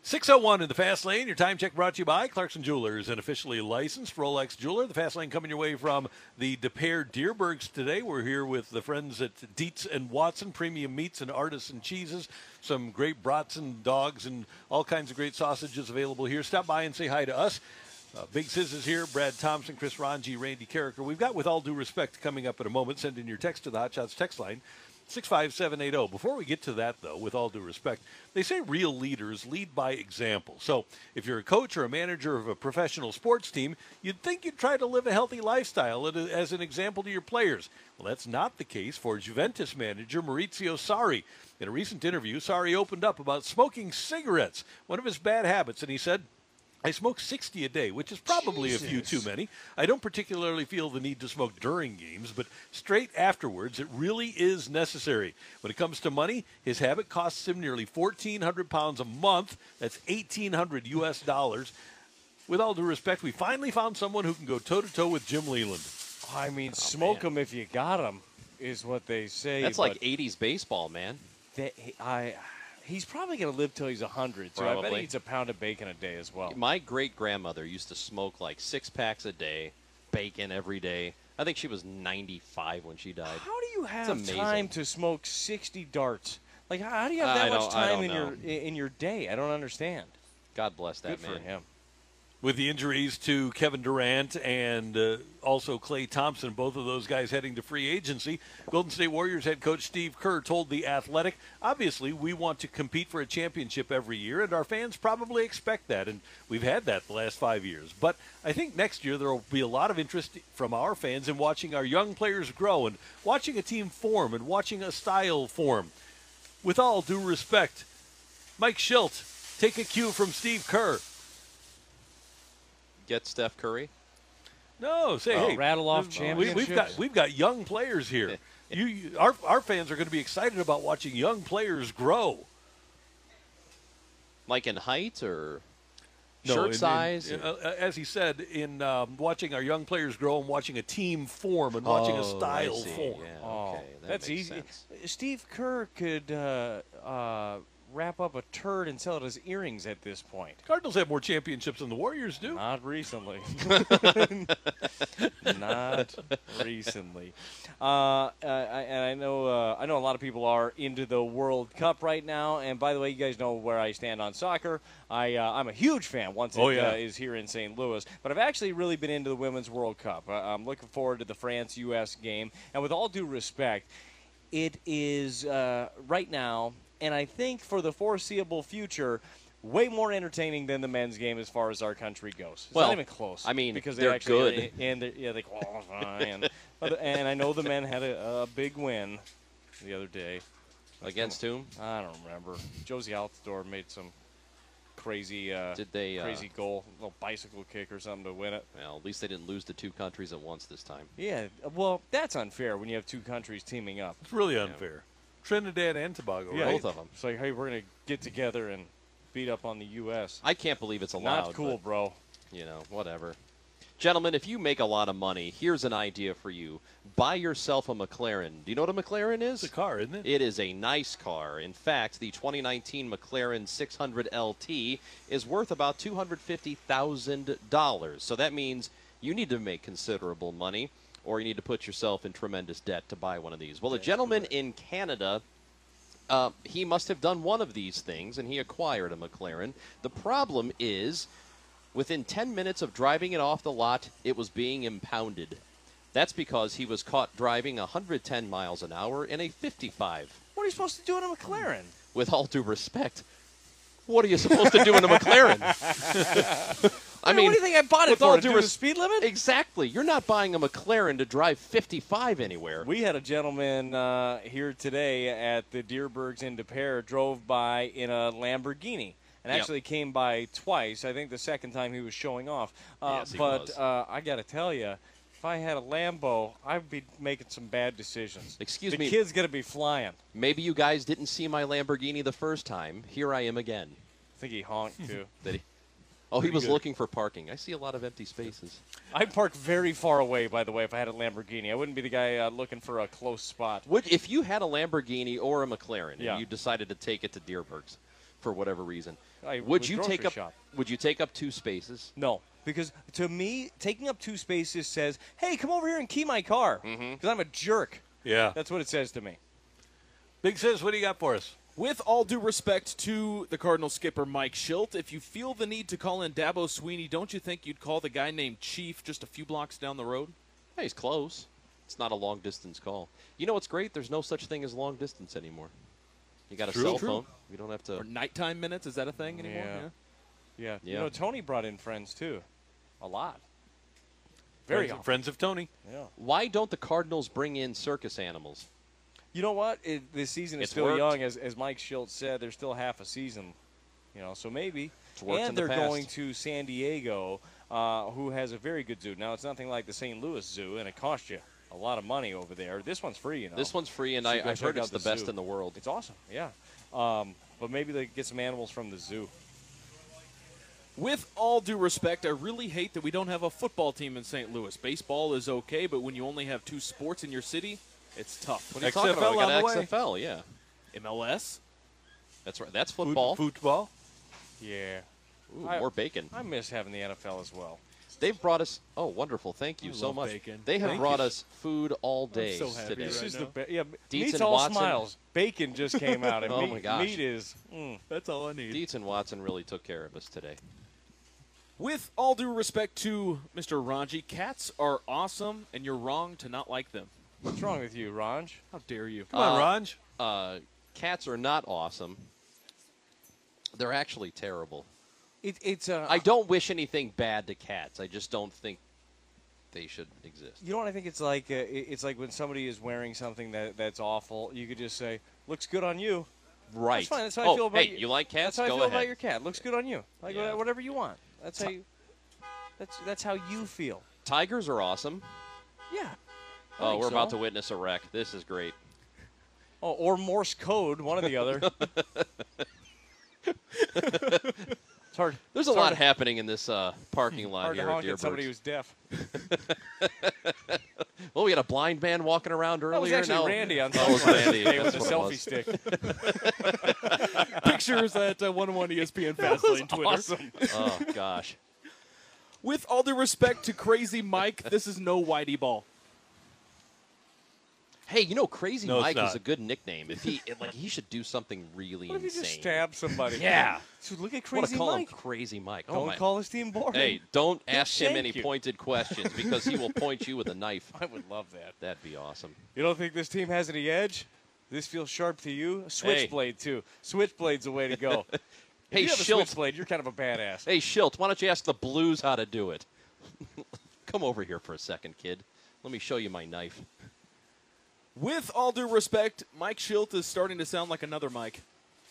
6:01 in the Fast Lane. Your time check brought to you by Clarkson Jewelers, an officially licensed Rolex jeweler. The Fast Lane coming your way from the De Pere Deerbergs today. We're here with the friends at Dietz and Watson, premium meats and artisan cheeses, some great brats and dogs, and all kinds of great sausages available here. Stop by and say hi to us. Big Sis is here, Brad Thompson, Chris Ranji, Randy Carricker. We've got With All Due Respect coming up in a moment. Send in your text to the Hot Shots text line, 65780. Before we get to that, though, with all due respect, they say real leaders lead by example. So if you're a coach or a manager of a professional sports team, you'd think you'd try to live a healthy lifestyle as an example to your players. Well, that's not the case for Juventus manager Maurizio Sarri. In a recent interview, Sarri opened up about smoking cigarettes, one of his bad habits, and he said, I smoke 60 a day, which is probably a few too many. I don't particularly feel the need to smoke during games, but straight afterwards, it really is necessary. When it comes to money, his habit costs him nearly 1,400 pounds a month. That's $1,800 US. With all due respect, we finally found someone who can go toe-to-toe with Jim Leland. I mean, smoke them if you got them, is what they say. That's like 80s baseball, man. He's probably going to live till he's 100, so I bet he eats a pound of bacon a day as well. My great-grandmother used to smoke like 6 packs a day, bacon every day. I think she was 95 when she died. How do you have time to smoke 60 darts? Like, how do you have that much time in your day? I don't understand. God bless that man. Good for him. With the injuries to Kevin Durant and also Klay Thompson, both of those guys heading to free agency, Golden State Warriors head coach Steve Kerr told The Athletic, obviously we want to compete for a championship every year, and our fans probably expect that, and we've had that the last 5 years. But I think next year there will be a lot of interest from our fans in watching our young players grow and watching a team form and watching a style form. With all due respect, Mike Schilt, take a cue from Steve Kerr. Get Steph Curry? No, hey, rattle off championships. We've got young players here. Our fans are going to be excited about watching young players grow. Like in height or shirt size? As he said, in watching our young players grow and watching a team form and watching a style form. Yeah, okay. That's easy. Sense. Steve Kerr could wrap up a turd and sell it as earrings at this point. Cardinals have more championships than the Warriors do. Not recently. Not recently. I know a lot of people are into the World Cup right now. And by the way, you guys know where I stand on soccer. I'm a huge fan once it is here in St. Louis. But I've actually really been into the Women's World Cup. I'm looking forward to the France-U.S. game. And with all due respect, it is right now, and I think for the foreseeable future, way more entertaining than the men's game as far as our country goes. It's not even close. I mean, because they're good. They qualify. and I know the men had a big win the other day. Against whom? I don't remember. Josie Altidore made some crazy crazy goal, a little bicycle kick or something to win it. Well, at least they didn't lose to 2 countries at once this time. Yeah, well, that's unfair when you have 2 countries teaming up. It's really unfair. Yeah. Trinidad and Tobago, right? Both of them. It's like, hey, we're going to get together and beat up on the U.S. I can't believe it's allowed. Not cool, bro. You know, whatever. Gentlemen, if you make a lot of money, here's an idea for you. Buy yourself a McLaren. Do you know what a McLaren is? It's a car, isn't it? It is a nice car. In fact, the 2019 McLaren 600 LT is worth about $250,000. So that means you need to make considerable money, or you need to put yourself in tremendous debt to buy one of these. Well, a gentleman in Canada, he must have done one of these things, and he acquired a McLaren. The problem is, within 10 minutes of driving it off the lot, it was being impounded. That's because he was caught driving 110 miles an hour in a 55. What are you supposed to do in a McLaren? With all due respect, what are you supposed to do in a McLaren? I mean, what do you think I bought it for? To do the speed limit? Exactly. You're not buying a McLaren to drive 55 anywhere. We had a gentleman here today at the Deerbergs in De Pere drove by in a Lamborghini. And actually came by twice. I think the second time he was showing off. Yes, he but was. I got to tell you, if I had a Lambo, I'd be making some bad decisions. Excuse me. The kid's going to be flying. Maybe you guys didn't see my Lamborghini the first time. Here I am again. I think he honked, too. Did he? Oh, he was looking for parking. I see a lot of empty spaces. I'd park very far away, by the way, if I had a Lamborghini. I wouldn't be the guy looking for a close spot. If you had a Lamborghini or a McLaren and you decided to take it to Deerbergs, for whatever reason. I Would would you grocery take up? shop. Would you take up 2 spaces? No, because to me, taking up 2 spaces says, "Hey, come over here and key my car," because I'm a jerk. Yeah. That's what it says to me. Big Sis, what do you got for us? With all due respect to the Cardinal skipper Mike Schilt, if you feel the need to call in Dabo Sweeney, don't you think you'd call the guy named Chief just a few blocks down the road? Hey, he's close. It's not a long distance call. You know what's great? There's no such thing as long distance anymore. You got a True. cell True. phone. You don't have to. Or nighttime minutes, is that a thing anymore? Yeah. Yeah. Yeah. You know, Tony brought in friends too, a lot. Very Friends, often. friends of Tony. Yeah. Why don't the Cardinals bring in circus animals? You know what? This season is It's still worked. young, as Mike Schultz said. There's still half a season, so maybe. It's worked And in the they're past. going to San Diego, who has a very good zoo. Now, it's nothing like the St. Louis Zoo, and it costs you a lot of money over there. This one's free, This one's free, and So you I've guys heard check it's out the best zoo. in the world. It's awesome, yeah. But maybe they get some animals from the zoo. With all due respect, I really hate that we don't have a football team in St. Louis. Baseball is okay, but when you only have 2 sports in your city, it's tough. What are you talking about? We XFL got on the way. XFL, yeah. MLS? That's right. That's football. Football. Yeah. Ooh, more bacon. I miss having the NFL as well. They've brought us. Oh, wonderful! Thank you I so love much. bacon. They have Thank brought you. us food all day so happy today. This right is now. the best. Yeah, Dietz meat's and all Watson. smiles. Bacon just came out, and Oh, meat, my gosh. meat is. That's all I need. Dietz and Watson really took care of us today. With all due respect to Mr. Ranji, cats are awesome, and you're wrong to not like them. What's wrong with you, Ranj? How dare you? Come on, Ranj. Cats are not awesome. They're actually terrible. It's I don't wish anything bad to cats. I just don't think they should exist. You know what I think it's like? It's like when somebody is wearing something that's awful. You could just say, "Looks good on you." Right. That's fine. That's how I feel about hey, you. you like cats? That's how I Go feel ahead. about your cat. Looks good on you. Like Yeah. whatever you want. That's how you. That's how you feel. Tigers are awesome. Yeah. Oh, think we're about so. to witness a wreck. This is great. Oh, or Morse code, one or the other. It's hard. There's a it's lot hard to- happening in this parking lot Hard to here at honk at somebody Deerbergs. who's deaf. Well, we had a blind man walking around That was earlier. actually now, Randy on That was Sunday Randy. with That's the what it selfie was. stick. Pictures at 101 ESPN Fastlane Twitter. Awesome. Oh gosh. With all due respect to Crazy Mike, this is no Whitey ball. Hey, you know, Crazy No, it's Mike is not. a good nickname. If he should do something really What if you insane. just stab somebody? Yeah. So look at I want Crazy to call Mike. him Crazy Mike. Oh Don't my. call his team boring. Hey, don't ask him shank any you. pointed questions because he will point you with a knife. I would love that. That'd be awesome. You don't think this team has any edge? This feels sharp to you? Switchblade, too. Switchblade's the way to go. Hey, if you have a Schilt. switchblade, you're kind of a badass. Hey, Schilt, why don't you ask the Blues how to do it? Come over here for a second, kid. Let me show you my knife. With all due respect, Mike Schilt is starting to sound like another Mike.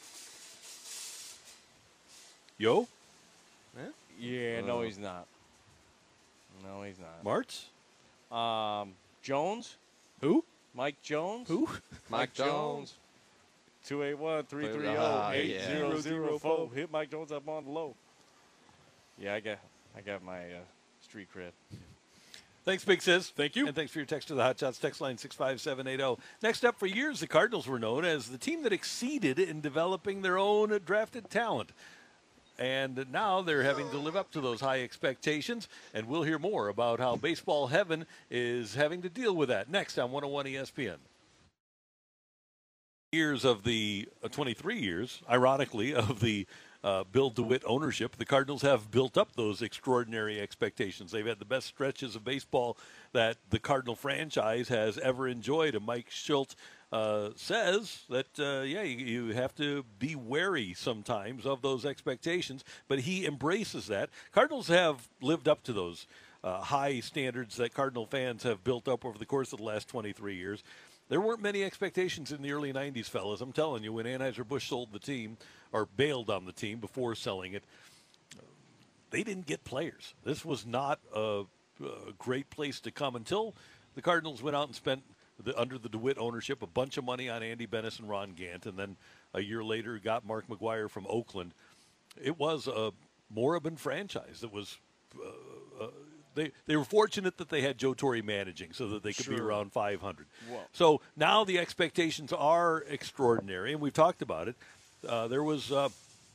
Yo, Yeah, no, he's not. No, he's not. Martz. Jones? Who? Mike Jones? Who? Mike Jones. 281-330-8004. Hit Mike Jones up on the low. Yeah, I got my street cred. Thanks, Big Sis. Thank you. And thanks for your text to the Hot Shots text line 65780. Next up, for years, the Cardinals were known as the team that exceeded in developing their own drafted talent. And now they're having to live up to those high expectations. And we'll hear more about how baseball heaven is having to deal with that next on 101 ESPN. Years of the 23 years, ironically, of the Bill DeWitt ownership, the Cardinals have built up those extraordinary expectations. They've had the best stretches of baseball that the Cardinal franchise has ever enjoyed. And Mike Schilt says that, you have to be wary sometimes of those expectations, but he embraces that. Cardinals have lived up to those high standards that Cardinal fans have built up over the course of the last 23 years. There weren't many expectations in the early 90s, fellas. I'm telling you, when Anheuser-Busch sold the team or bailed on the team before selling it, they didn't get players. This was not a great place to come until the Cardinals went out and spent, under the DeWitt ownership, a bunch of money on Andy Bennis and Ron Gant, and then a year later got Mark McGuire from Oakland. It was a moribund franchise that was They were fortunate that they had Joe Torre managing so that they could be around 500. Whoa. So now the expectations are extraordinary, and we've talked about it. There was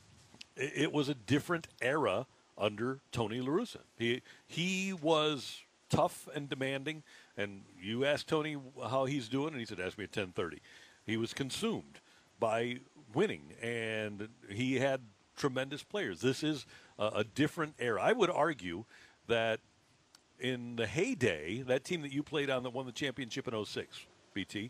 it was a different era under Tony La Russa. He was tough and demanding, and you asked Tony how he's doing, and he said, ask me at 10:30. He was consumed by winning, and he had tremendous players. This is a different era. I would argue that in the heyday, that team that you played on that won the championship in 06, BT,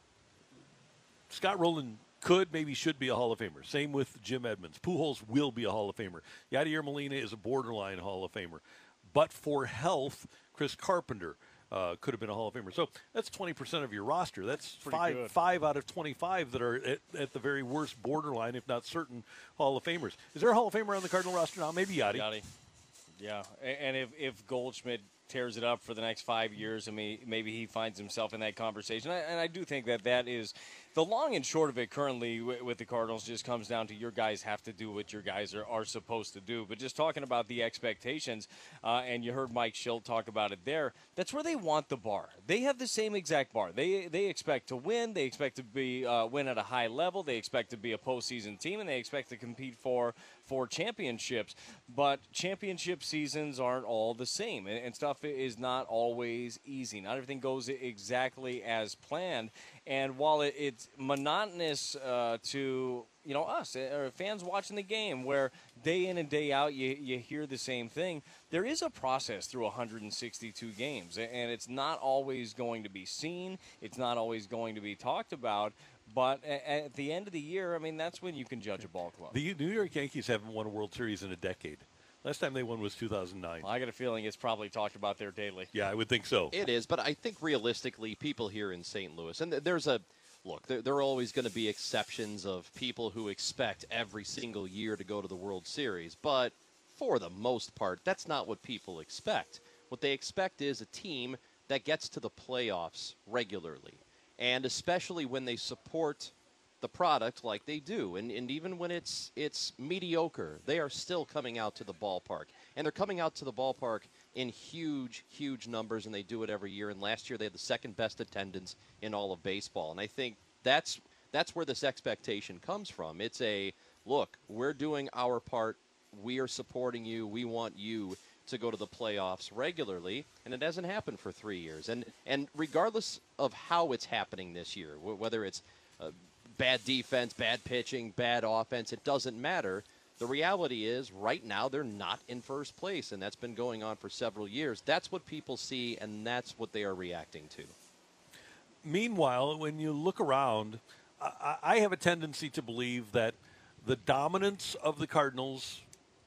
Scott Rowland could, maybe should be a Hall of Famer. Same with Jim Edmonds. Pujols will be a Hall of Famer. Yadier Molina is a borderline Hall of Famer. But for health, Chris Carpenter could have been a Hall of Famer. So that's 20% of your roster. That's five out of 25 that are at the very worst borderline, if not certain, Hall of Famers. Is there a Hall of Famer on the Cardinal roster now? Maybe Yachty. Yeah, and if Goldschmidt tears it up for the next 5 years, I mean, maybe he finds himself in that conversation. And I do think that is the long and short of it currently with the Cardinals just comes down to your guys have to do what your guys are supposed to do. But just talking about the expectations, and you heard Mike Schilt talk about it there, that's where they want the bar. They have the same exact bar. They expect to win. They expect to be win at a high level. They expect to be a postseason team, and they expect to compete for championships. But championship seasons aren't all the same, and stuff is not always easy. Not everything goes exactly as planned. And while it's monotonous to us or fans watching the game, where day in and day out you hear the same thing, there is a process through 162 games, and it's not always going to be seen. It's not always going to be talked about. But at the end of the year, I mean, that's when you can judge a ball club. The New York Yankees haven't won a World Series in a decade. Last time they won was 2009. Well, I got a feeling it's probably talked about there daily. Yeah, I would think so. It is, but I think realistically, people here in St. Louis, and there's a look, there are always going to be exceptions of people who expect every single year to go to the World Series, but for the most part, that's not what people expect. What they expect is a team that gets to the playoffs regularly, and especially when they support the product like they do. And even when it's mediocre, they are still coming out to the ballpark. And they're coming out to the ballpark in huge, huge numbers, and they do it every year. And last year they had the second best attendance in all of baseball. And I think that's where this expectation comes from. It's a, look, we're doing our part. We are supporting you. We want you to go to the playoffs regularly, and it hasn't happened for 3 years. And regardless of how it's happening this year, whether it's bad defense, bad pitching, bad offense, it doesn't matter. The reality is right now they're not in first place, and that's been going on for several years. That's what people see, and that's what they are reacting to. Meanwhile, when you look around, I have a tendency to believe that the dominance of the Cardinals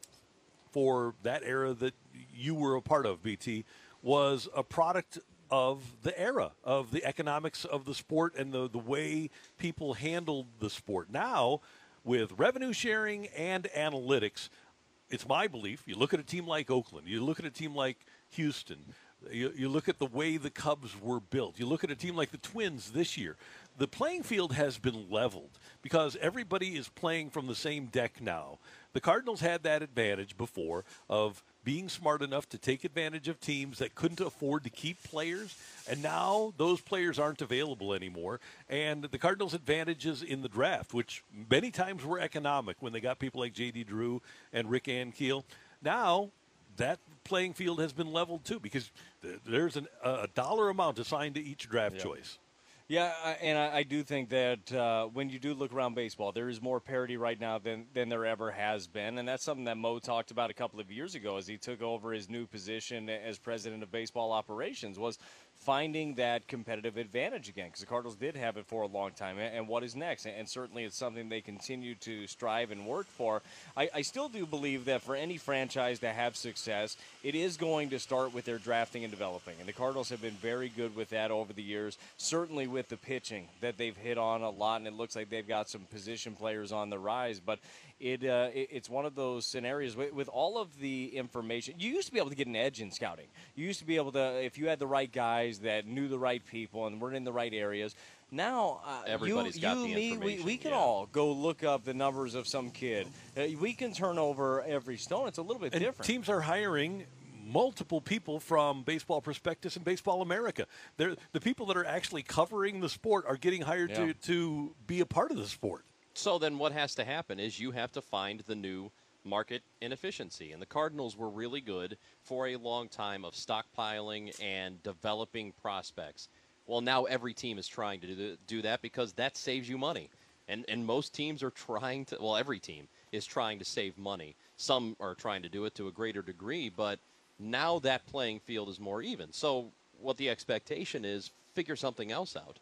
for that era that you were a part of, BT, was a product of the era, of the economics of the sport and the way people handled the sport. Now, with revenue sharing and analytics, it's my belief, you look at a team like Oakland, you look at a team like Houston, you look at the way the Cubs were built, you look at a team like the Twins this year, the playing field has been leveled because everybody is playing from the same deck now. The Cardinals had that advantage before of being smart enough to take advantage of teams that couldn't afford to keep players, and now those players aren't available anymore. And the Cardinals' advantages in the draft, which many times were economic when they got people like J.D. Drew and Rick Ankiel, now that playing field has been leveled too because there's a dollar amount assigned to each draft choice. Yeah, and I do think that when you do look around baseball, there is more parity right now than there ever has been. And that's something that Mo talked about a couple of years ago as he took over his new position as president of baseball operations, was finding that competitive advantage again, because the Cardinals did have it for a long time. And what is next? And certainly it's something they continue to strive and work for. I still do believe that for any franchise to have success, it is going to start with their drafting and developing. And the Cardinals have been very good with that over the years, certainly with the pitching that they've hit on a lot, and it looks like they've got some position players on the rise. But it's one of those scenarios with all of the information. You used to be able to get an edge in scouting. You used to be able to, if you had the right guys that knew the right people and were in the right areas. Now, everybody's got the me, information. we can all go look up the numbers of some kid. We can turn over every stone. It's a little bit different. Teams are hiring multiple people from Baseball Prospectus and Baseball America. The people that are actually covering the sport are getting hired to be a part of the sport. So then what has to happen is you have to find the new market inefficiency. And the Cardinals were really good for a long time of stockpiling and developing prospects. Well, now every team is trying to do that because that saves you money. And most teams are trying to, well, every team is trying to save money. Some are trying to do it to a greater degree, but now that playing field is more even. So what the expectation is, figure something else out.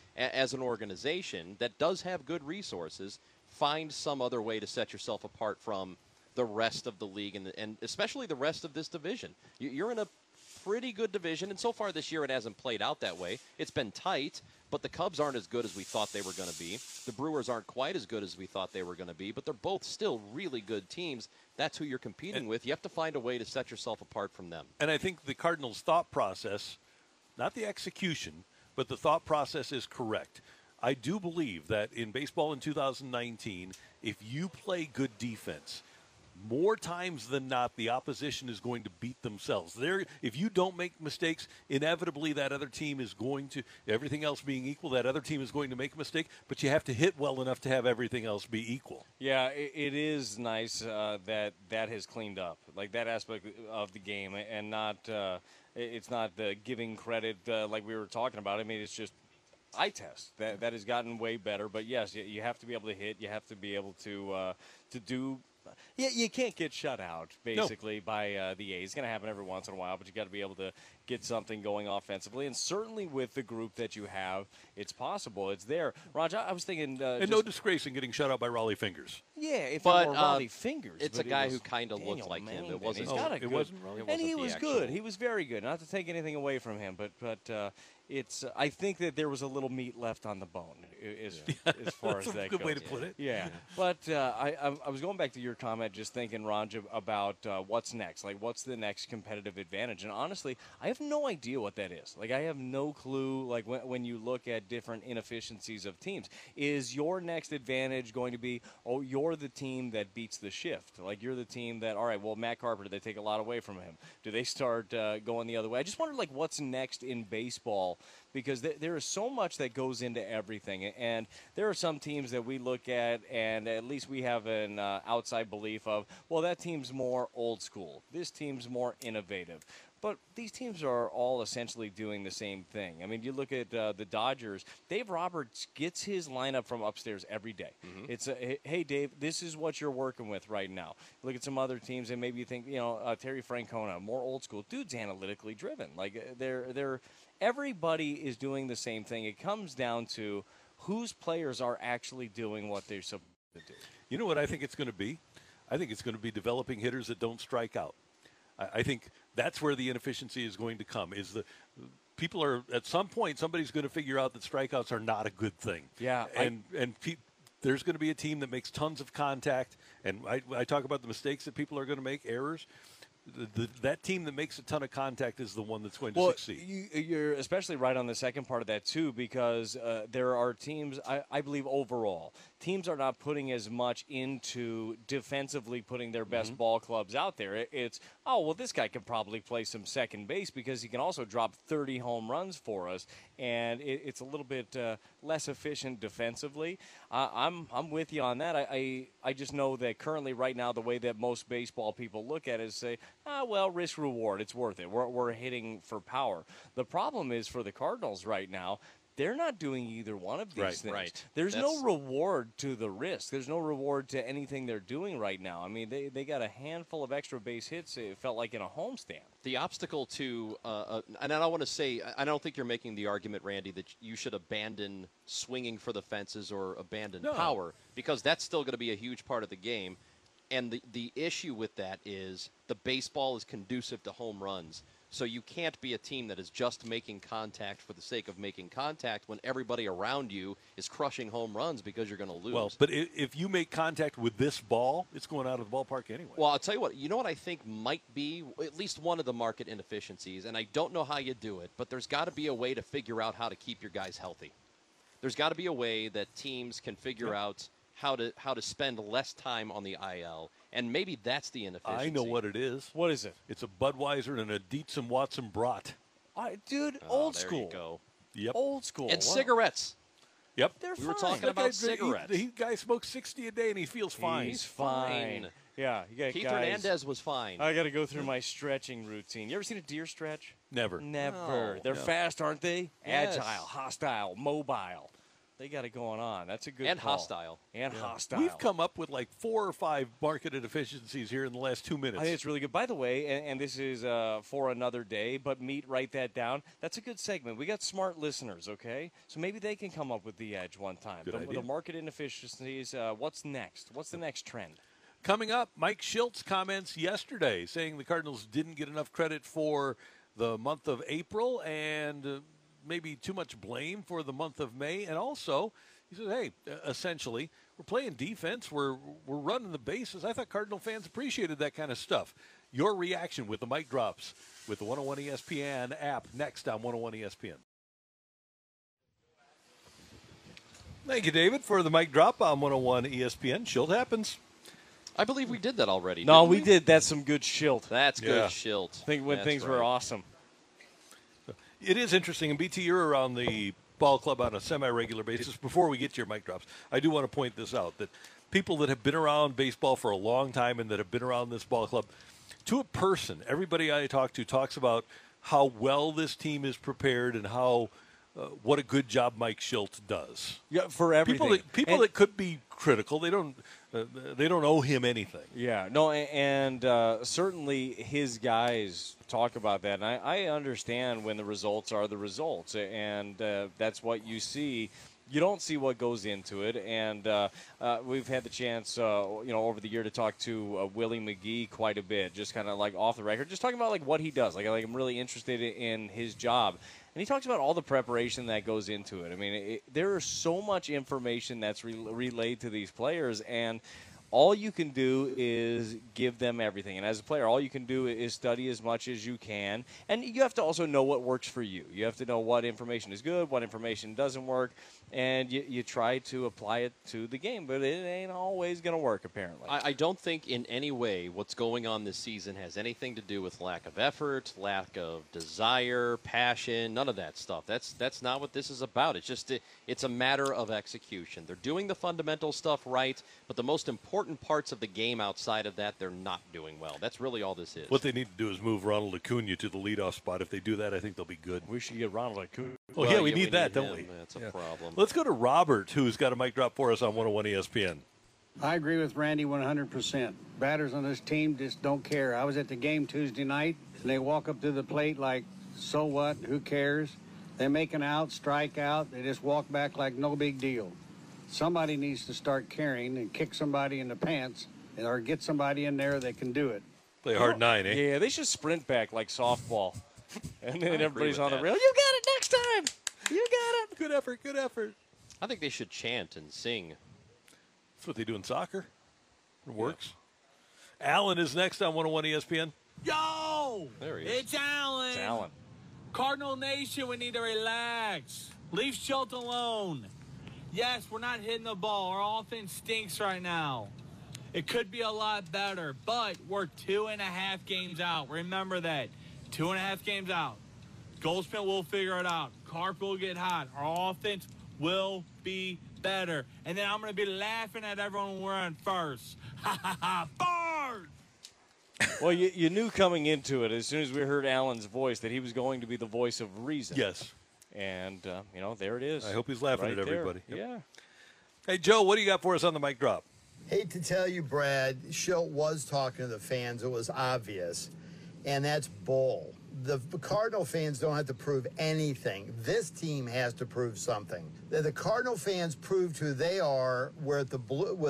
As an organization that does have good resources, find some other way to set yourself apart from the rest of the league and especially the rest of this division. You're in a pretty good division, and so far this year it hasn't played out that way. It's been tight, but the Cubs aren't as good as we thought they were going to be. The Brewers aren't quite as good as we thought they were going to be, but they're both still really good teams. That's who you're competing with. You have to find a way to set yourself apart from them. And I think the Cardinals' thought process, not the execution, but the thought process is correct. I do believe that in baseball in 2019, if you play good defense, more times than not, the opposition is going to beat themselves. If you don't make mistakes, inevitably that other team is going to, everything else being equal, that other team is going to make a mistake, but you have to hit well enough to have everything else be equal. Yeah, it is nice that has cleaned up, like that aspect of the game, and not it's not the giving credit like we were talking about. I mean, it's just eye test that has gotten way better. But yes, you have to be able to hit. You have to be able to do. Yeah, you can't get shut out, basically, by the A's. It's going to happen every once in a while, but you got to be able to get something going offensively. And certainly with the group that you have, it's possible. It's there. Raj, I was thinking... and no disgrace in getting shut out by Raleigh Fingers. Yeah, if but, it were Raleigh Fingers. It's a guy who kind of looked like him. It wasn't. It wasn't Raleigh. And he was good. He was very good. Not to take anything away from him, but it's. I think that there was a little meat left on the bone as far as that goes. That's a good way to put it. Yeah, but I was going back to your comment, just thinking, Raj, about what's next. Like, what's the next competitive advantage? And honestly, I have no idea what that is. Like, I have no clue. Like, when you look at different inefficiencies of teams, is your next advantage going to be, oh, you're the team that beats the shift? Like, you're the team that, all right, well, Matt Carpenter, they take a lot away from him. Do they start going the other way? I just wonder, like, what's next in baseball, because there is so much that goes into everything. And there are some teams that we look at, and at least we have an outside belief of, well, that team's more old school. This team's more innovative. But these teams are all essentially doing the same thing. I mean, you look at the Dodgers. Dave Roberts gets his lineup from upstairs every day. Mm-hmm. It's, hey, Dave, this is what you're working with right now. Look at some other teams, and maybe you think, Terry Francona, more old school. Dude's analytically driven. Like, everybody is doing the same thing. It comes down to whose players are actually doing what they're supposed to do. You know what I think it's going to be? I think it's going to be developing hitters that don't strike out. I think that's where the inefficiency is going to come. Is the people are at some point somebody's going to figure out that strikeouts are not a good thing. Yeah, there's going to be a team that makes tons of contact, and I talk about the mistakes that people are going to make, errors. That team that makes a ton of contact is the one that's going to succeed. You're especially right on the second part of that, too, because there are teams, I believe overall, teams are not putting as much into defensively putting their best ball clubs out there. It's, oh, well, this guy can probably play some second base because he can also drop 30 home runs for us, and it's a little bit less efficient defensively. I'm with you on that. I just know that currently right now the way that most baseball people look at it is say, well, risk reward, it's worth it. We're hitting for power. The problem is for the Cardinals right now, they're not doing either one of these things. Right. There's no reward to the risk. There's no reward to anything they're doing right now. I mean, they got a handful of extra base hits, it felt like, in a homestand. The obstacle to, and I don't want to say, I don't think you're making the argument, Randy, that you should abandon swinging for the fences or abandon power, because that's still going to be a huge part of the game. And the issue with that is the baseball is conducive to home runs. So you can't be a team that is just making contact for the sake of making contact when everybody around you is crushing home runs because you're going to lose. Well, but if you make contact with this ball, it's going out of the ballpark anyway. Well, I'll tell you what. You know what I think might be at least one of the market inefficiencies, and I don't know how you do it, but there's got to be a way to figure out how to keep your guys healthy. There's got to be a way that teams can figure out how to spend less time on the IL, and maybe that's the inefficiency. I know what it is. What is it? It's a Budweiser and a Dietz and Watson brat. Dude, old there school. You go. Yep. Old school. And cigarettes. Yep. They're We were fine. talking about cigarettes. The guy smokes 60 a day and he feels fine. He's fine. Yeah, you got Keith guys. Hernandez was fine. I got to go through my stretching routine. You ever seen a deer stretch? Never. Never. No. They're fast, aren't they? Yes. Agile, hostile, mobile. They got it going on. That's a good And call. hostile. And hostile. We've come up with like 4 or 5 marketed efficiencies here in the last 2 minutes. I think it's really good. By the way, and this is for another day, but Meat, write that down. That's a good segment. We got smart listeners, okay? So maybe they can come up with the edge one time. Good idea. The market inefficiencies, what's next? What's the next trend? Coming up, Mike Schiltz comments yesterday saying the Cardinals didn't get enough credit for the month of April and maybe too much blame for the month of May. And also, he said, hey, essentially, we're playing defense. We're running the bases. I thought Cardinal fans appreciated that kind of stuff. Your reaction with the mic drops with the 101 ESPN app next on 101 ESPN. Thank you, David, for the mic drop on 101 ESPN. Shield happens. I believe we did that already. No, didn't we did. That's some good shield. That's good, Yeah. Schilt. Think when That's things were right. awesome. It is interesting, and BT, you're around the ball club on a semi-regular basis. Before we get to your mic drops, I do want to point this out, that people that have been around baseball for a long time and that have been around this ball club, to a person, everybody I talk to talks about how well this team is prepared and how what a good job Mike Schiltz does. Yeah, for everything. People And- that could be critical, they don't owe him anything. Yeah, no, and certainly his guys talk about that, and I understand when the results are the results, and that's what you see. You don't see what goes into it, and we've had the chance, over the year to talk to Willie McGee quite a bit, just kind of like off the record, just talking about like what he does. Like I'm really interested in his job. And he talks about all the preparation that goes into it. I mean, there is so much information that's relayed to these players, and all you can do is give them everything. And as a player, all you can do is study as much as you can. And you have to also know what works for you. You have to know what information is good, what information doesn't work, and you try to apply it to the game. But it ain't always going to work, apparently. I don't think in any way what's going on this season has anything to do with lack of effort, lack of desire, passion, none of that stuff. That's not what this is about. It's just it's a matter of execution. They're doing the fundamental stuff right, but the most important parts of the game outside of that, they're not doing well. That's really all this is. What they need to do is move Ronald Acuna to the leadoff spot. If they do that, I think they'll be good. We should get Ronald Acuna. Oh, yeah, we need that, don't him. we? That's a problem. Let's go to Robert, who's got a mic drop for us on 101 ESPN. I agree with Randy 100%. Batters on this team just don't care. I was at the game Tuesday night, and they walk up to the plate like, so what? Who cares? They make an out, strike out. They just walk back like no big deal. Somebody needs to start caring and kick somebody in the pants or get somebody in there that can do it. Play a hard 9, eh? Yeah, they should sprint back like softball. And then everybody's with on the that. rail. You got it next time. You got it. Good effort, good effort. I think they should chant and sing. That's what they do in soccer. It works. Alan is next on 101 ESPN. Yo! There he is. It's Allen. It's Allen. Cardinal Nation, we need to relax. Leave Schultz alone. Yes, we're not hitting the ball. Our offense stinks right now. It could be a lot better, but we're 2.5 games out. Remember that. 2.5 games out. Goldschmidt will figure it out. Carp will get hot. Our offense will be better. And then I'm going to be laughing at everyone when we're on first. Ha ha ha. Bard! Well, you knew coming into it, as soon as we heard Allen's voice, that he was going to be the voice of reason. Yes. And, there it is. I hope he's laughing right at there. everybody. Yep. Yeah. Hey, Joe, what do you got for us on the mic drop? Hate to tell you, Brad, Schilt was talking to the fans. It was obvious. And that's bull. The Cardinal fans don't have to prove anything. This team has to prove something. The Cardinal fans proved who they are with the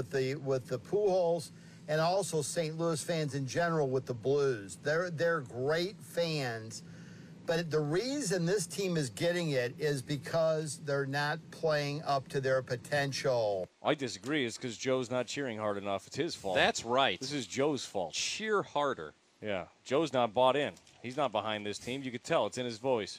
Pujols and also St. Louis fans in general with the Blues. They're great fans. But the reason this team is getting it is because they're not playing up to their potential. I disagree. It's because Joe's not cheering hard enough. It's his fault. That's right. This is Joe's fault. Cheer harder. Yeah. Joe's not bought in. He's not behind this team. You could tell. It's in his voice.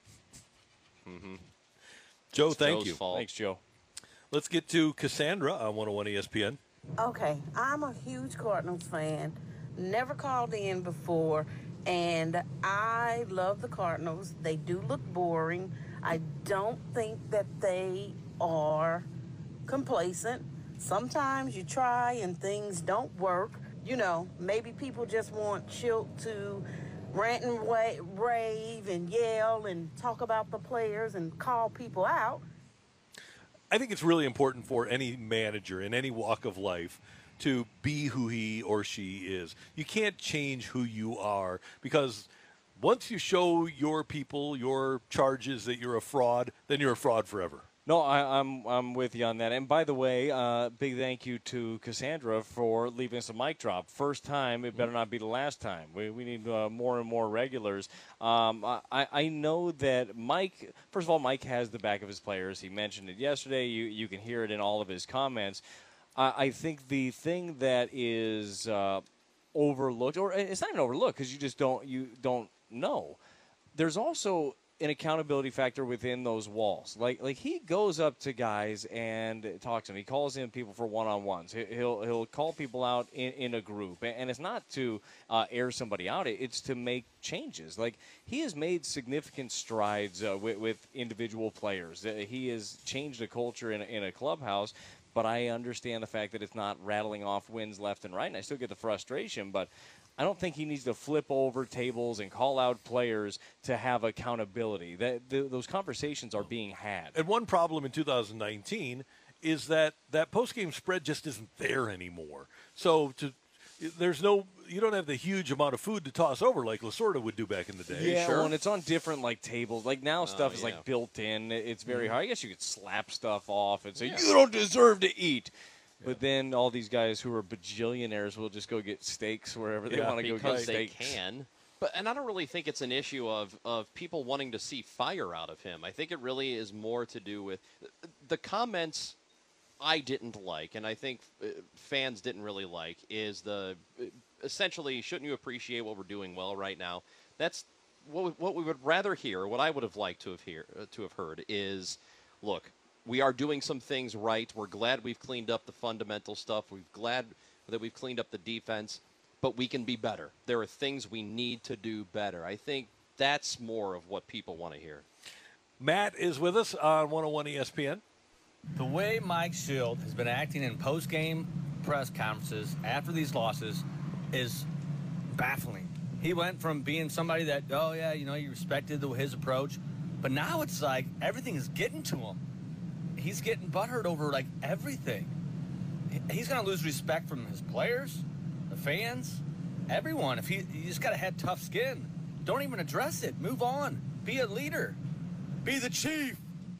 Joe, It's thank Joe's you. fault. Thanks, Joe. Let's get to Cassandra on 101 ESPN. Okay, I'm a huge Cardinals fan. Never called in before, and I love the Cardinals. They do look boring. I don't think that they are complacent. Sometimes you try and things don't work, maybe people just want Schilt to rant and rave and yell and talk about the players and call people out. I think it's really important for any manager in any walk of life to be who he or she is. You can't change who you are, because once you show your people, your charges, that you're a fraud, then you're a fraud forever. No, I'm with you on that. And by the way, big thank you to Cassandra for leaving us a mic drop. First time, it better not be the last time. We need more and more regulars. I know that Mike, first of all, Mike has the back of his players. He mentioned it yesterday. You can hear it in all of his comments. I think the thing that is overlooked, or it's not even overlooked because you don't know. There's also an accountability factor within those walls. Like he goes up to guys and talks to them. He calls in people for one-on-ones. He'll call people out in a group, and it's not to air somebody out. It's to make changes. Like, he has made significant strides with individual players. He has changed the culture in a clubhouse. But I understand the fact that it's not rattling off wins left and right, and I still get the frustration. But I don't think he needs to flip over tables and call out players to have accountability. Those conversations are being had. And one problem in 2019 is that post-game spread just isn't there anymore. So you don't have the huge amount of food to toss over like Lasorda would do back in the day. Yeah, well, and it's on different tables. Like now, stuff is built in. It's very hard. I guess you could slap stuff off and say you don't deserve to eat. Yeah. But then all these guys who are bajillionaires will just go get steaks wherever they want to go get steaks. Because they can. And I don't really think it's an issue of people wanting to see fire out of him. I think it really is more to do with the comments I didn't like, and I think fans didn't really like, is essentially, shouldn't you appreciate what we're doing well right now? That's what we would rather hear. What I would have liked to have heard is, look, we are doing some things right. We're glad we've cleaned up the fundamental stuff. We're glad that we've cleaned up the defense, but we can be better. There are things we need to do better. I think that's more of what people want to hear. Matt is with us on 101 ESPN. The way Mike Schilt has been acting in post-game press conferences after these losses is baffling. He went from being somebody that, you respected his approach, but now it's like everything is getting to him. He's getting butthurt over, everything. He's going to lose respect from his players, the fans, everyone. You just got to have tough skin. Don't even address it. Move on. Be a leader. Be the chief.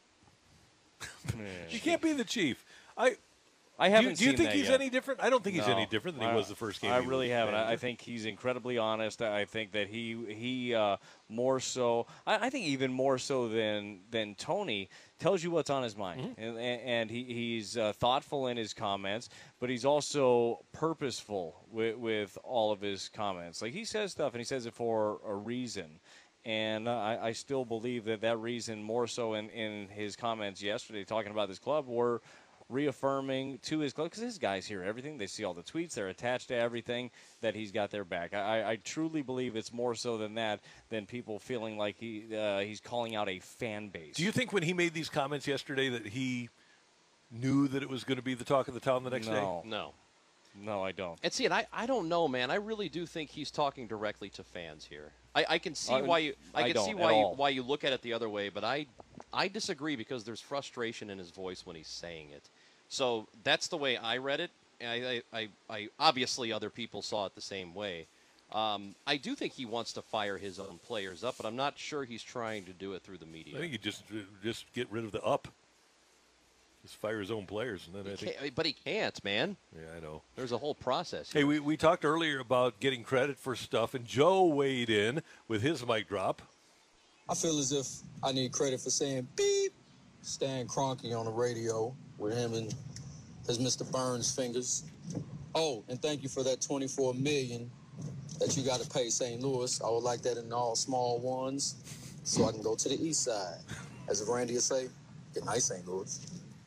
You can't be the chief. I haven't do you seen think that he's yet. any different? I don't think he's any different than he was the first game. I really haven't. I think he's incredibly honest. I think that he more so. I think even more so than Tony tells you what's on his mind, and he's thoughtful in his comments, but he's also purposeful with all of his comments. Like, he says stuff, and he says it for a reason. And I still believe that reason, more so in his comments yesterday talking about this club, were reaffirming to his club, because his guys hear everything. They see all the tweets. They're attached to everything, that he's got their back. I truly believe it's more so than people feeling like he's calling out a fan base. Do you think when he made these comments yesterday that he knew that it was going to be the talk of the town the next day? No, I don't. And see, and I don't know, man. I really do think he's talking directly to fans here. I can see why you look at it the other way, but I disagree, because there's frustration in his voice when he's saying it. So that's the way I read it. And I obviously other people saw it the same way. I do think he wants to fire his own players up, but I'm not sure he's trying to do it through the media. I think he just get rid of the up. Just fire his own players, and then but he can't, man. Yeah, I know. There's a whole process here. Hey, we talked earlier about getting credit for stuff, and Joe weighed in with his mic drop. I feel as if I need credit for saying beep, Stan Kroenke on the radio with him and his Mr. Burns fingers. Oh, and thank you for that $24 million that you got to pay St. Louis. I would like that in all small ones, so I can go to the east side. As Randy would say, get nice, St. Louis.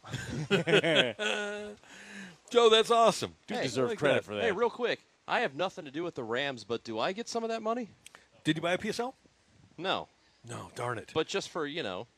Joe, that's awesome. You deserve credit for that. Hey, real quick, I have nothing to do with the Rams, but do I get some of that money? Did you buy a PSL? No. No, darn it. But just for,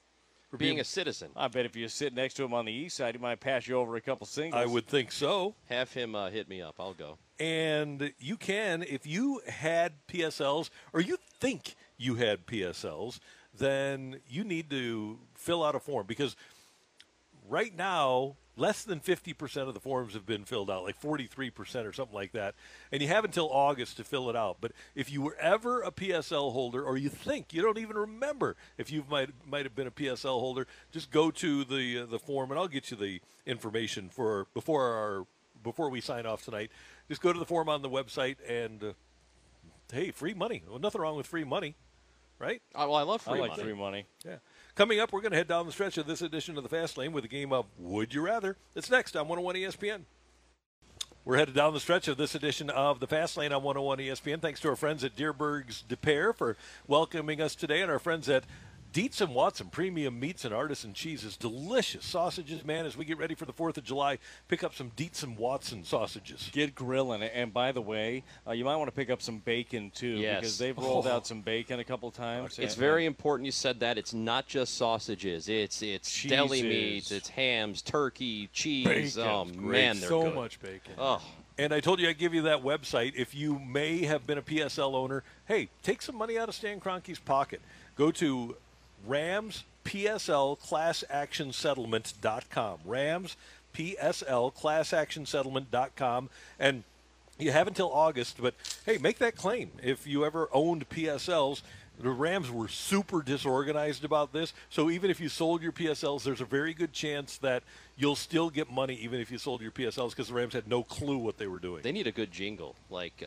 For being a citizen. I bet if you sit next to him on the east side, he might pass you over a couple singles. I would think so. Have him hit me up. I'll go. And you can, if you had PSLs or you think you had PSLs, then you need to fill out a form because right now, less than 50% of the forms have been filled out, like 43% or something like that. And you have until August to fill it out. But if you were ever a PSL holder, or you think, you don't even remember if you might have been a PSL holder, just go to the form, and I'll get you the information for before we sign off tonight. Just go to the form on the website, and hey, free money. Well, nothing wrong with free money, right? Well, I love free I like money. free money. Yeah. Coming up, we're going to head down the stretch of this edition of the Fast Lane with a game of Would You Rather. It's next on 101 ESPN. We're headed down the stretch of this edition of the Fast Lane on 101 ESPN. Thanks to our friends at Dierberg's De Pere for welcoming us today, and our friends at Dietz & Watson, premium meats and artisan cheeses, delicious sausages, man. As we get ready for the 4th of July, pick up some Dietz & Watson sausages. Get grilling. And by the way, you might want to pick up some bacon, too, Yes. because they've rolled out some bacon a couple times. It's very important you said that. It's not just sausages. It's deli meats, it's hams, turkey, cheese. Bacon's Oh, man, they're so good. much bacon. Oh, And I told you I'd give you that website. If you may have been a PSL owner, hey, take some money out of Stan Kroenke's pocket. Go to Rams PSL Class Action Settlement.com. Rams PSL Class Action Settlement.com. And you have until August, but hey, make that claim. If you ever owned PSLs, the Rams were super disorganized about this. So even if you sold your PSLs, there's a very good chance that you'll still get money even if you sold your PSLs because the Rams had no clue what they were doing. they need a good jingle, like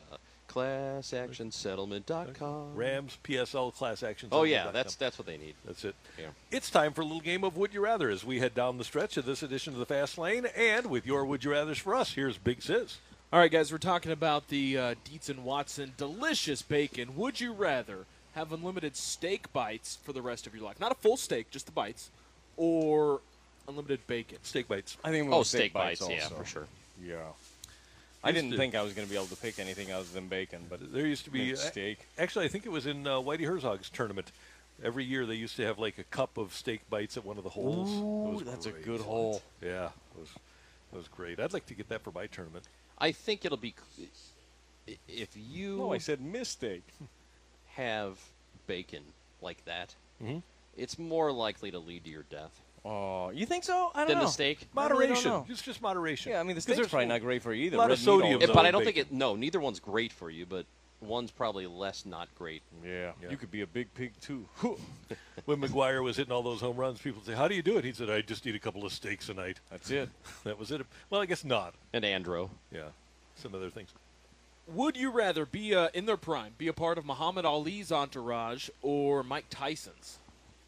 ClassActionSettlement.com. Rams PSL Class Action Oh, yeah, Settlement.com. that's what they need. That's it. Yeah. It's time for a little game of Would You Rather as we head down the stretch of this edition of the Fast Lane. And with your Would You Rathers for us, here's Big Sis. All right, guys, we're talking about the Dietz & Watson delicious bacon. Would you rather have unlimited steak bites for the rest of your life? Not a full steak, just the bites. Or unlimited bacon? Steak bites. I think Steak bites, yeah, also. for sure. Yeah. I didn't think I was going to be able to pick anything other than bacon, but There used to be steak. Actually, I think it was in Whitey Herzog's tournament. Every year they used to have like a cup of steak bites at one of the holes. It Ooh, was that's a great. good hole. Yeah, it was great. I'd like to get that for my tournament. I think it'll be if you No, I said mistake. have bacon like that, Mhm. it's more likely to lead to your death Oh, you think so? I don't than know. the steak. I really don't Moderation. know. It's just moderation. Yeah, I mean, the 'Cause steak's there's probably not great for you either. a lot of Red meat all sodium, the though. But time. I don't bacon. think no, neither one's great for you, but one's probably less not great. Yeah. Yeah. You could be a big pig, too. When McGuire was hitting all those home runs, people say, "How do you do it?" He said, "I just eat a couple of steaks a night." That's it. That was it. Well, I guess not. And Andro. Yeah, some other things. Would you rather be in their prime, be a part of Muhammad Ali's entourage or Mike Tyson's?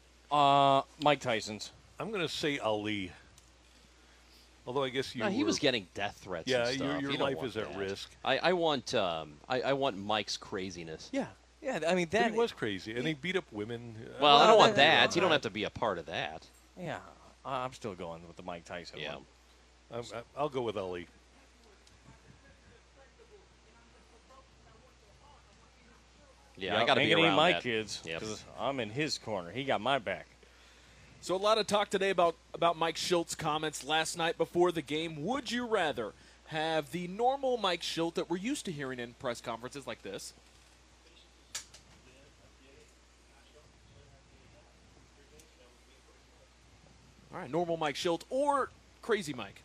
Mike Tyson's. I'm going to say Ali. Although I guess you. No, he were- was getting death threats. Yeah, and stuff. your You don't life want is at that. risk. I want I want Mike's craziness. Yeah. Yeah, I mean, But that he was crazy, and he beat up women. Well, I don't want that- that. You don't have to be a part of that. Yeah. I'm still going with the Mike Tyson Yeah. one. I'll go with Ali. Yeah, I got to Ain't be gonna eat around my that. kids Yep. because I'm in his corner. He got my back. So a lot of talk today about Mike Schultz's comments last night before the game. Would you rather have the normal Mike Schilt that we're used to hearing in press conferences like this? All right, normal Mike Schilt or crazy Mike?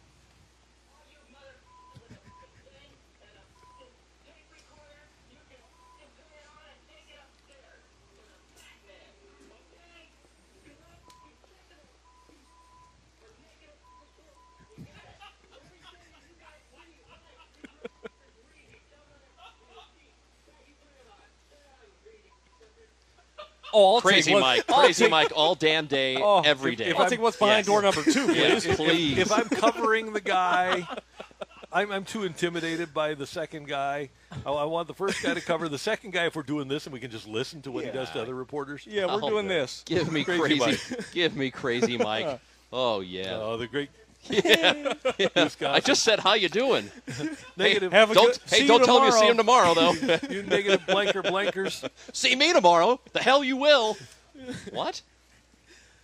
Oh, I'll Crazy take Mike. Crazy Mike all damn day, every day. I'll take what's behind Yes. door number 2, Yes, please. please. If I'm covering the guy, I'm too intimidated by the second guy. I want the first guy to cover the second guy if we're doing this and we can just listen to what he does to other reporters. Yeah, we're Oh, doing this. Give me Crazy crazy. Give me crazy Mike. Oh yeah. Oh, the great I just said how you doing. negative. Have a Don't good, see don't tell me you see him tomorrow. tomorrow though. You negative blankers. See me tomorrow. The hell you will. What?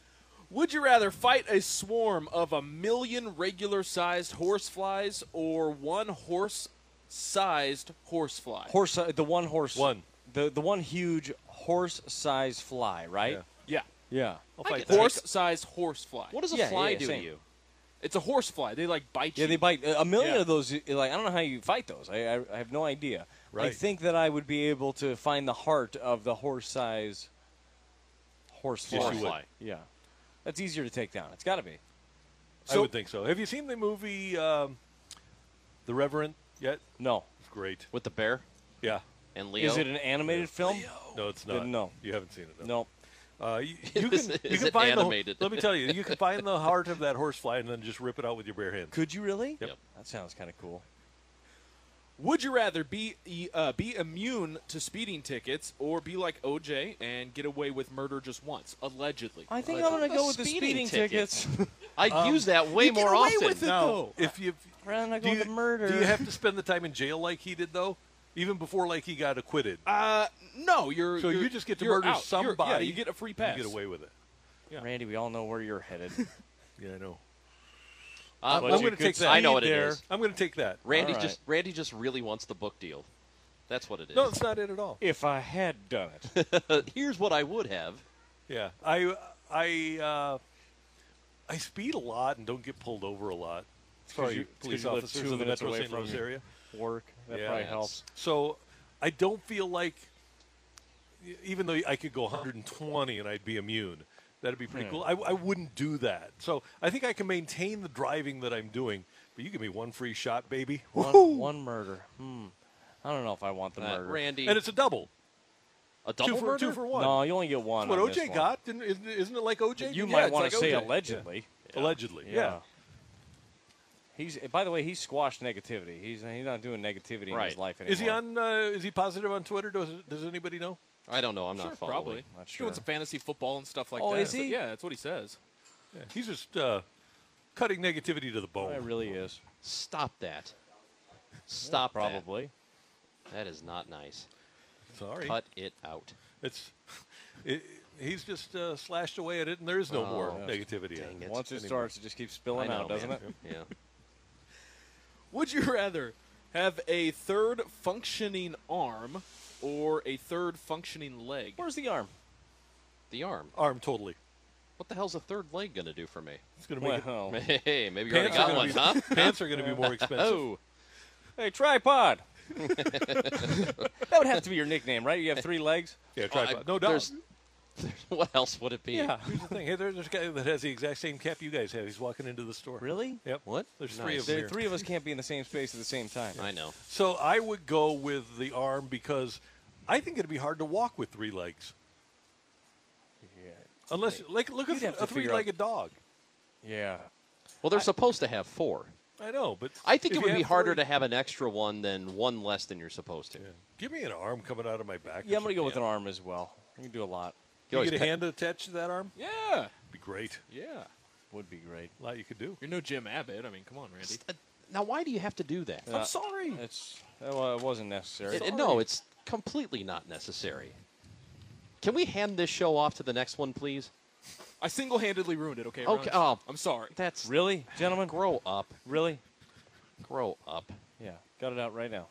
Would you rather fight a swarm of 1 million regular-sized horseflies or one horse-sized horsefly? The one horse. One. The one huge horse-sized fly, right? Yeah. Yeah. Yeah. I'll fight that. Horse-sized horsefly. What does a Yeah, fly yeah, do same. to you? It's a horsefly. They bite you. Yeah, they bite. A million Yeah. of those, I don't know how you fight those. I have no idea. I Right. think that I would be able to find the heart of the horse-size horsefly. Yes, you would. Yeah. That's easier to take down. It's got to be. I would think so. Have you seen the movie The Reverend yet? No. It's great. With the bear Yeah. and Leo? Is it an animated film? No, it's not. No. You haven't seen it. No. No. You Is can, it- you is can it find animated? let me tell you, you can find the heart of that horsefly and then just rip it out with your bare hands. Could you really? Yep. That sounds kind of cool. Would you rather be immune to speeding tickets or be like OJ and get away with murder just once, allegedly? I think I'm going to go with the speeding speeding tickets. I use that way you get more away often. with it, Now, though. if you Rather than do go you, with the murder. do you have to spend the time in jail like he did though, even before like he got acquitted? No, you're. So you're- you just get to you're murder out. somebody. Yeah, you get a free pass. You get away with it. Randy, we all know where you're headed. Yeah, I know. Uh, I'm going to take that. I know what it there. is. I'm going to take that. Randy All right. Randy just really wants the book deal. That's what it is. No, it's not it at all. If I had done it. Here's what I would have. Yeah, I speed a lot and don't get pulled over a lot. Sorry, police you live officers 2 in the minutes Metro away St. Louis from area. Work. That Yeah. probably Yes. helps. So I don't feel like, even though I could go 120 and I'd be immune, that'd be pretty cool. I wouldn't do that. So I think I can maintain the driving that I'm doing. But you give me one free shot, baby. Woohoo! One murder. I don't know if I want the murder. Randy. And it's a double. A double Two for, murder? two for one. No, you only get one. That's on what this OJ one. got. Isn't it like OJ? You Yeah, might it's want like to say OJ. allegedly. Yeah. Allegedly, yeah. He's. By the way, he squashed negativity. He's not doing negativity in Right. his life anymore. Is he on? Is he positive on Twitter? Does anybody know? I don't know. I'm Sure, not following. probably. Not He's sure. doing some fantasy football and stuff like Oh, that. is he? Yeah, that's what he says. Yeah. He's just cutting negativity to the bone. It really is. Stop that. Stop that. Probably. That is not nice. Sorry. Cut it out. He's just slashed away at it, and there is no more Oh, negativity. dang it. Once it anymore. starts, it just keeps spilling I know, out, doesn't man. it? Yeah. Would you rather have a third functioning arm or a third functioning leg? Where's the arm? The arm. Arm totally. What the hell's a third leg going to do for me? It's going to make Well, Hey, maybe you already Pants got are one, gonna huh? it, pants are going to be more expensive. Oh. hey, tripod. That would have to be your nickname, right? You have 3 legs. Yeah, tripod. No doubt. there's- What else would it be? Yeah. Here's the thing. Hey, there's a guy that has the exact same cap you guys have. He's walking into the store. Really? Yep. What? There's Nice. 3 of them The here. 3 of us can't be in the same space at the same time. I know. So I would go with the arm because I think it'd be hard to walk with 3 legs. Yeah. Unless, like, look You'd at have a to figure 3-legged dog. Yeah. Well, they're supposed to have 4. I know, but I think if it you would be have harder 3 to have an extra one than one less than you're supposed to. Yeah. Give me an arm coming out of my back. Yeah, I'm going to go with an arm as well. You can do a lot. You always get a pet- hand attached to that arm? Yeah. Be great. Yeah. Would be great. A lot you could do. You're no Jim Abbott. I mean, come on, Randy. Now, why do you have to do that? Uh, I'm sorry. Well, it wasn't necessary. No, it's completely not necessary. Can we hand this show off to the next one, please? I single-handedly ruined it, okay, Okay, Ron? oh. I'm sorry. That's Really, gentlemen? grow up. Really? Grow up. Yeah. Got it out right now.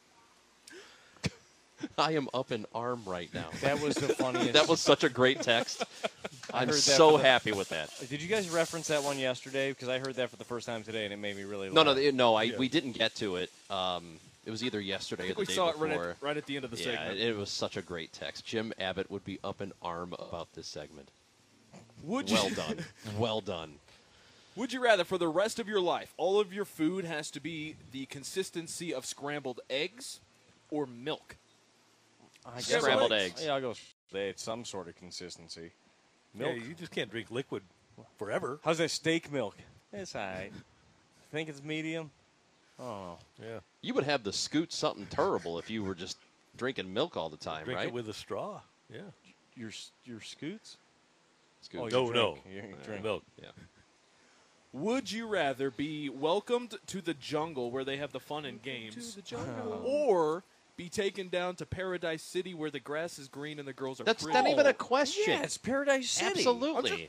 I am up in arm right now. That was the funniest. That was such a great text. I'm heard that so for the- happy with that. Did you guys reference that one yesterday? Because I heard that for the first time today, and it made me really No, laugh. we didn't get to it. It was either yesterday I or think the we day saw it before. right at the end of the Yeah, segment. it was such a great text. Jim Abbott would be up in arm about this segment. Would you? Well done. Well done. Would you rather, for the rest of your life, all of your food has to be the consistency of scrambled eggs or milk? I guess Scrambled I'll- eggs. Yeah, I'll go. It's some sort of consistency. Yeah, Milk. you just can't drink liquid forever. How's that steak milk? It's all right. Think it's medium? Oh. Yeah. You would have the scoot something terrible if you were just drinking milk all the time, Drink right? it with a straw. Yeah. Your scoots? Scoot. Oh, No, you no. drink. You drink. Milk. Yeah. Would you rather be welcomed to the jungle where they have the fun and games, or be taken down to Paradise City where the grass is green and the girls are That's pretty? not even a question. Yeah, it's Paradise City. Absolutely.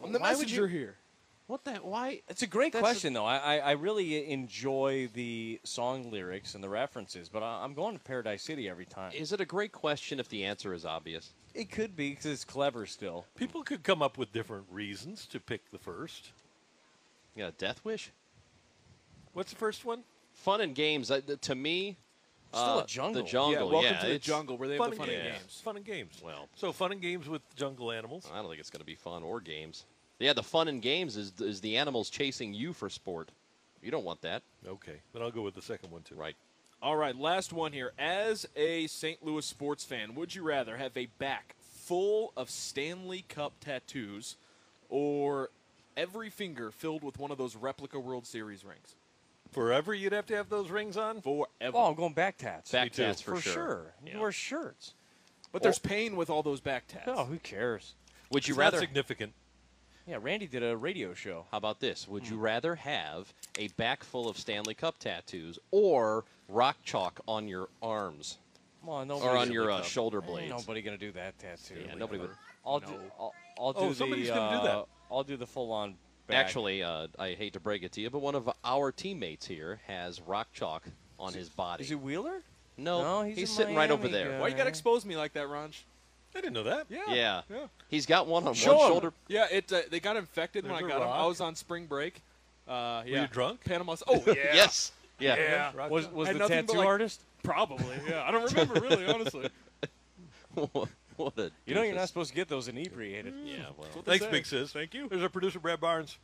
I'm the Why would messenger you- here. What the? Why? It's a great That's question, though. I really enjoy the song lyrics and the references, but I'm going to Paradise City every time. Is it a great question if the answer is obvious? It could be because it's clever still. People could come up with different reasons to pick the first. Yeah, Death Wish. What's the first one? Fun and games. To me, Still a jungle. The jungle. Yeah, welcome to the it's- jungle where they have the fun and games. games. Fun and games. Well, So fun and games with jungle animals. I don't think it's going to be fun or games. Yeah, the fun and games is the animals chasing you for sport. You don't want that, Okay, then I'll go with the second one too. right? All right, last one here. As a St. Louis sports fan, would you rather have a back full of Stanley Cup tattoos or every finger filled with one of those replica World Series rings? Forever, you'd have to have those rings on. Forever. Oh, I'm going back tats. Back too. tats for for sure. Yeah. You wear shirts. But there's pain with all those back tats. Oh, who cares? Would you It's not rather? significant? Yeah, Randy did a radio show. How about this? Would you rather have a back full of Stanley Cup tattoos or rock chalk on your arms Come on, or on your Cup. shoulder Ain't blades? nobody gonna do that tattoo. Yeah, nobody would. I'll do. I'll do Oh, somebody's gonna do that. I'll do the full-on back. Actually, I hate to break it to you, but one of our teammates here has rock chalk on his body. Is he Wheeler? No, No, he's he's a sitting right over Miami there. guy. Why you got to expose me like that, Ranj? I didn't know that. Yeah. Yeah. He's got one on Show one him. shoulder. Yeah, they got infected when There's I a got them. I rock. was on spring break. Yeah. Were you drunk? Panama. Oh, yeah. Yes. Yeah. Yeah. Rock Was chalk. was Had the nothing but, tattoo like- artist? Probably. Yeah. I don't remember really, honestly. What a You know you're doofus. not supposed to get those inebriated. Yeah, well. What they Thanks, say. Big Sis. Thank you. There's our producer, Brad Barnes.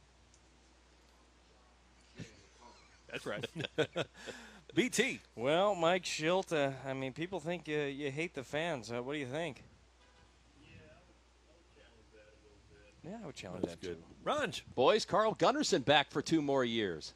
That's right. BT. Well, Mike Schilt, I mean, people think you hate the fans. What do you think? Yeah, I would challenge That's that good. too. Ranj. Boys, Carl Gunnarsson back for 2 more years.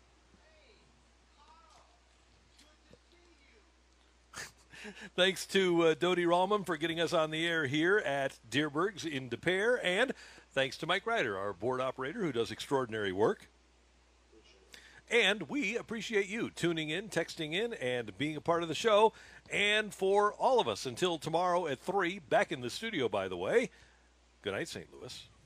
Thanks to Dodie Rallman for getting us on the air here at Deerberg's in De Pere. And thanks to Mike Ryder, our board operator, who does extraordinary work. And we appreciate you tuning in, texting in, and being a part of the show. And for all of us, until tomorrow at 3, back in the studio, by the way, good night, St. Louis.